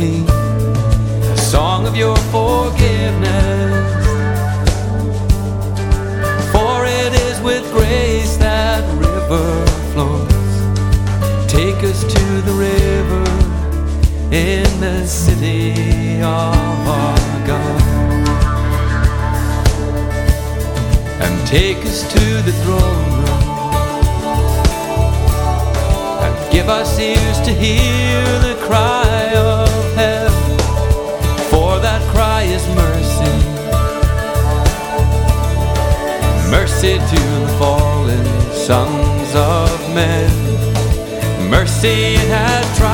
King, a song of your forgiveness. For it is with grace that river flows. Take us to the river in the city of our God. And take us to the throne room and give us ears to hear the cry of heaven. For that cry is mercy, mercy to the fallen sons of men. Mercy it had tried